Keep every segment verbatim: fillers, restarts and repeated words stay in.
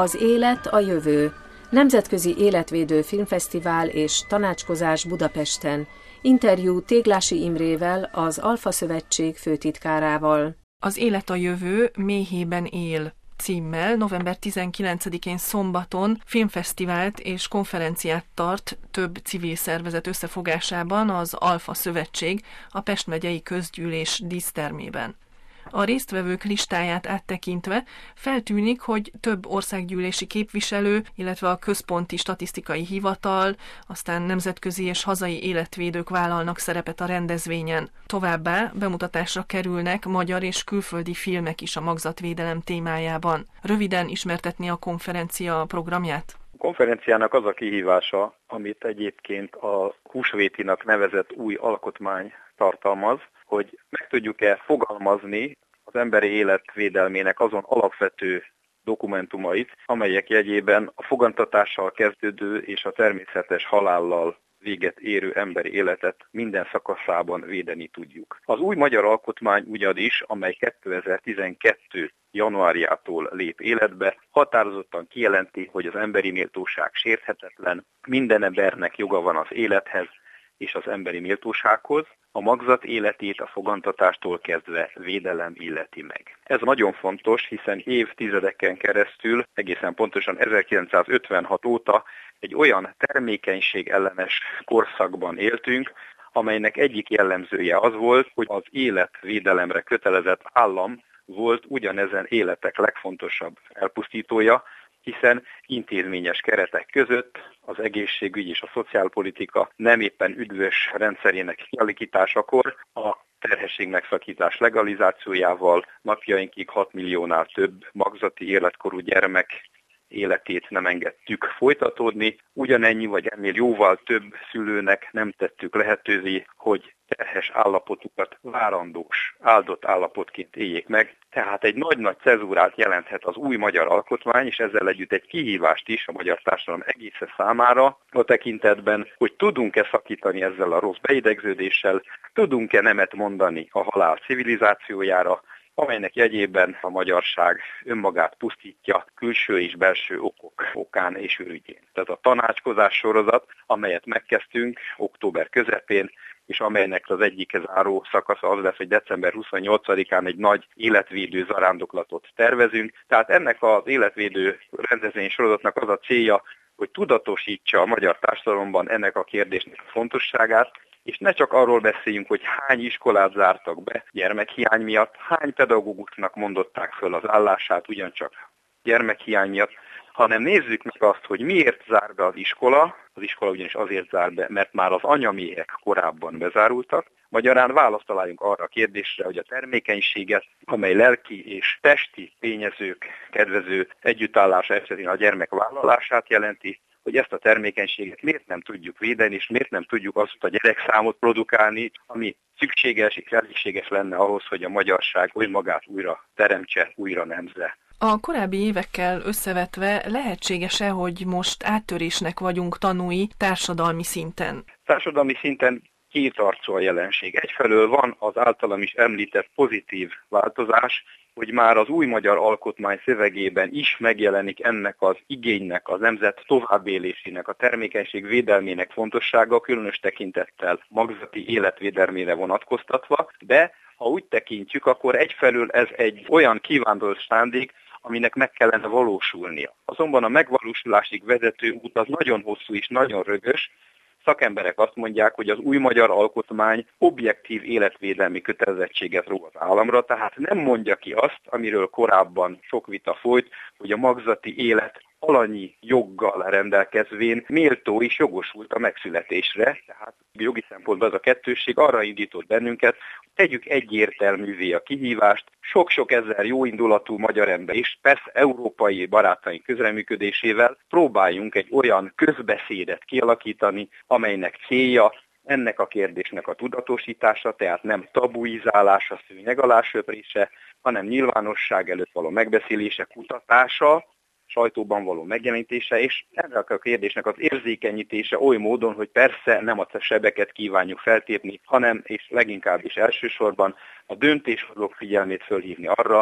Az élet a jövő. Nemzetközi Életvédő Filmfesztivál és tanácskozás Budapesten. Interjú Téglási Imrével, az Alfa Szövetség főtitkárával. Az élet a jövő méhében él címmel november tizenkilencedikén szombaton filmfesztivált és konferenciát tart több civil szervezet összefogásában az Alfa Szövetség a Pest megyei közgyűlés dísztermében. A résztvevők listáját áttekintve feltűnik, hogy több országgyűlési képviselő, illetve a Központi Statisztikai Hivatal, aztán nemzetközi és hazai életvédők vállalnak szerepet a rendezvényen. Továbbá bemutatásra kerülnek magyar és külföldi filmek is a magzatvédelem témájában. Röviden ismertetni a konferencia programját? A konferenciának az a kihívása, amit egyébként a húsvétinak nevezett új alkotmány tartalmaz, hogy meg tudjuk-e fogalmazni az emberi élet védelmének azon alapvető dokumentumait, amelyek jegyében a fogantatással kezdődő és a természetes halállal véget érő emberi életet minden szakaszában védeni tudjuk. Az új magyar alkotmány ugyanis, amely kétezer-tizenkettő januárjától lép életbe, határozottan kijelenti, hogy az emberi méltóság sérthetetlen, minden embernek joga van az élethez és az emberi méltósághoz, a magzat életét a fogantatástól kezdve védelem illeti meg. Ez nagyon fontos, hiszen évtizedeken keresztül, egészen pontosan ezerkilencszázötvenhat óta egy olyan termékenység ellenes korszakban éltünk, amelynek egyik jellemzője az volt, hogy az életvédelemre kötelezett állam volt ugyanezen életek legfontosabb elpusztítója, hiszen intézményes keretek között az egészségügy és a szociálpolitika nem éppen üdvös rendszerének kialakításakor a terhesség megszakítás legalizációjával napjainkig hat milliónál több magzati életkorú gyermek életét nem engedtük folytatódni, ugyanennyi vagy ennél jóval több szülőnek nem tettük lehetővé, hogy terhes állapotukat várandós, áldott állapotként éljék meg. Tehát egy nagy-nagy cezúrát jelenthet az új magyar alkotmány, és ezzel együtt egy kihívást is a magyar társadalom egésze számára a tekintetben, hogy tudunk-e szakítani ezzel a rossz beidegződéssel, tudunk-e nemet mondani a halál civilizációjára, amelynek jegyében a magyarság önmagát pusztítja külső és belső okok okán és ürügyén. Tehát a tanácskozás sorozat, amelyet megkezdtünk október közepén, és amelynek az egyik záró szakasza az lesz, hogy december huszonnyolcadikán egy nagy életvédő zarándoklatot tervezünk. Tehát ennek az életvédő rendezvény sorozatnak az a célja, hogy tudatosítsa a magyar társadalomban ennek a kérdésnek a fontosságát, és ne csak arról beszéljünk, hogy hány iskolát zártak be gyermekhiány miatt, hány pedagógusnak mondották föl az állását ugyancsak gyermekhiány miatt, hanem nézzük meg azt, hogy miért zár be az iskola. Az iskola ugyanis azért zár be, mert már az anyaméhek korábban bezárultak. Magyarán választ találjunk arra a kérdésre, hogy a termékenységet, amely lelki és testi tényezők kedvező együttállása esetén a gyermek vállalását jelenti, hogy ezt a termékenységet miért nem tudjuk védeni, és miért nem tudjuk azt a gyerekszámot produkálni, ami szükséges és elégséges lenne ahhoz, hogy a magyarság önmagát újra teremtse, újra nemzze. A korábbi évekkel összevetve lehetséges-e, hogy most áttörésnek vagyunk tanúi társadalmi szinten? Társadalmi szinten kétarcú a jelenség. Egyfelől van az általam is említett pozitív változás, hogy már az új magyar alkotmány szövegében is megjelenik ennek az igénynek, az nemzet továbbélésének, a termékenység védelmének fontossága, különös tekintettel magzati életvédelmére vonatkoztatva, de ha úgy tekintjük, akkor egyfelől ez egy olyan kivándorolt szándék, aminek meg kellene valósulnia. Azonban a megvalósulásig vezető út az nagyon hosszú és nagyon rögös. Szakemberek azt mondják, hogy az új magyar alkotmány objektív életvédelmi kötelezettséget ró az államra, tehát nem mondja ki azt, amiről korábban sok vita folyt, hogy a magzati élet alanyi joggal rendelkezvén méltó és jogosult a megszületésre. Tehát jogi szempontból az a kettősség arra indított bennünket, hogy tegyük egyértelművé a kihívást, sok-sok ezer jóindulatú magyar ember és persze európai barátaink közreműködésével próbáljunk egy olyan közbeszédet kialakítani, amelynek célja ennek a kérdésnek a tudatosítása, tehát nem tabuizálása, szőnyeg alá söprése, hanem nyilvánosság előtt való megbeszélése, kutatása, sajtóban való megjelenítése, és ennek a kérdésnek az érzékenyítése oly módon, hogy persze nem a sebeket kívánjuk feltépni, hanem és leginkább is elsősorban a döntéshozók figyelmét fölhívni arra,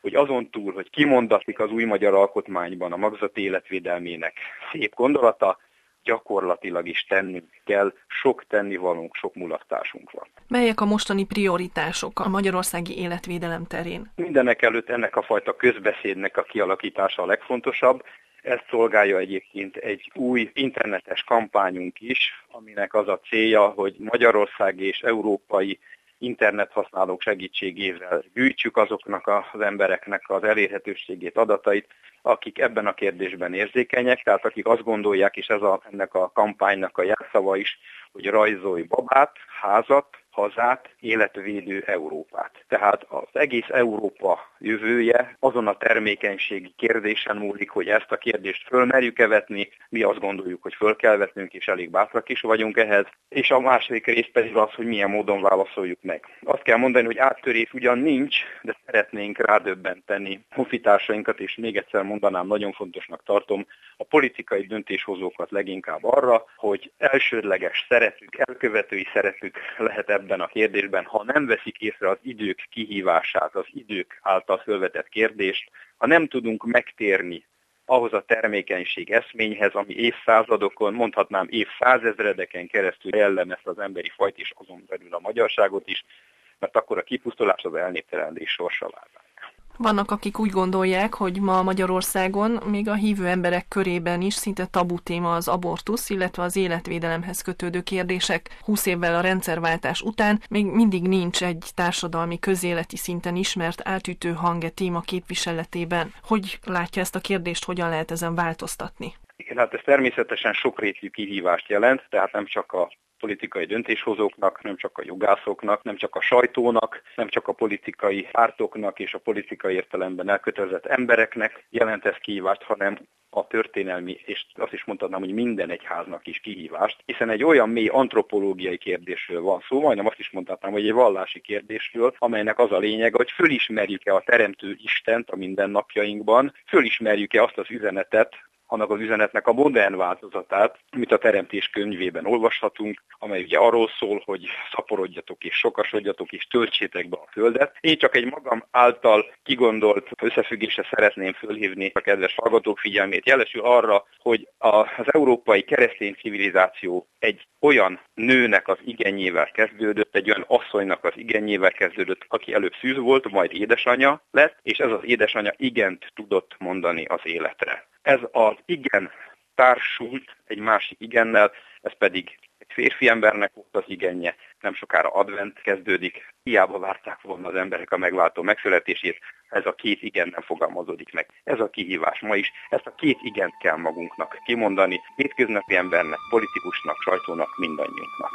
hogy azon túl, hogy kimondatik az új magyar alkotmányban a magzati életvédelmének szép gondolata, gyakorlatilag is tennünk kell, sok tennivalónk, sok mulasztásunk van. Melyek a mostani prioritások a magyarországi életvédelem terén? Mindenek előtt ennek a fajta közbeszédnek a kialakítása a legfontosabb. Ezt szolgálja egyébként egy új internetes kampányunk is, aminek az a célja, hogy Magyarország és európai internethasználók segítségével gyűjtsük azoknak az embereknek az elérhetőségét, adatait, akik ebben a kérdésben érzékenyek, tehát akik azt gondolják, és ez a, ennek a kampánynak a jelszava is, hogy rajzolj babát, házat, hazát, életvédő Európát. Tehát az egész Európa jövője azon a termékenységi kérdésen múlik, hogy ezt a kérdést fölmerjük-e vetni, mi azt gondoljuk, hogy föl kell vetnünk, és elég bátrak is vagyunk ehhez, és a második rész pedig az, hogy milyen módon válaszoljuk meg. Azt kell mondani, hogy áttörés ugyan nincs, de szeretnénk rádöbbenteni honfitársainkat, és még egyszer mondanám, nagyon fontosnak tartom a politikai döntéshozókat leginkább arra, hogy elsődleges szerepük, elkövetői szerepük lehet ebben a kérdésben, ha nem veszik észre az idők kihívását, az idők által felvetett kérdést, ha nem tudunk megtérni ahhoz a termékenység eszményhez, ami évszázadokon, mondhatnám évszázezredeken keresztül jellemezte az emberi fajt és azon belül a magyarságot is, mert akkor a kipusztulás az elnéptelenedés sorsa vár. Vannak, akik úgy gondolják, hogy ma Magyarországon, még a hívő emberek körében is szinte tabu téma az abortusz, illetve az életvédelemhez kötődő kérdések. Húsz évvel a rendszerváltás után még mindig nincs egy társadalmi közéleti szinten ismert átütő hang e téma képviseletében. Hogy látja ezt a kérdést, hogyan lehet ezen változtatni? Igen, hát ez természetesen sokrétű kihívást jelent, tehát nem csak a politikai döntéshozóknak, nem csak a jogászoknak, nem csak a sajtónak, nem csak a politikai pártoknak és a politikai értelemben elkötelezett embereknek jelent ez kihívást, hanem a történelmi, és azt is mondhatnám, hogy minden egyháznak is kihívást, hiszen egy olyan mély antropológiai kérdésről van szó, majdnem azt is mondhatnám, hogy egy vallási kérdésről, amelynek az a lényeg, hogy fölismerjük-e a Teremtő Istent a mindennapjainkban, fölismerjük-e azt az üzenetet, annak az üzenetnek a modern változatát, amit a Teremtés könyvében olvashatunk, amely ugye arról szól, hogy szaporodjatok és sokasodjatok és töltsétek be a földet. Én csak egy magam által kigondolt összefüggésre szeretném fölhívni a kedves hallgatók figyelmét, jelesül arra, hogy az európai keresztény civilizáció egy olyan nőnek az igényével kezdődött, egy olyan asszonynak az igényével kezdődött, aki előbb szűz volt, majd édesanyja lett, és ez az édesanyja igent tudott mondani az életre. Ez az igen társult egy másik igennel, ez pedig egy férfi embernek volt az igenje, nem sokára advent kezdődik, hiába várták volna az emberek a megváltó megszületését, ez a két igen nem fogalmazódik meg. Ez a kihívás ma is, ezt a két igent kell magunknak kimondani, hétköznapi embernek, politikusnak, sajtónak, mindannyiunknak.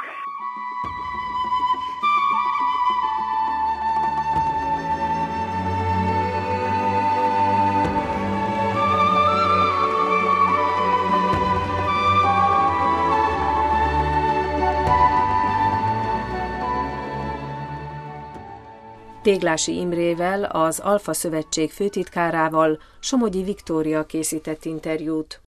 Téglási Imrével, az Alfa Szövetség főtitkárával Somogyi Viktória készített interjút.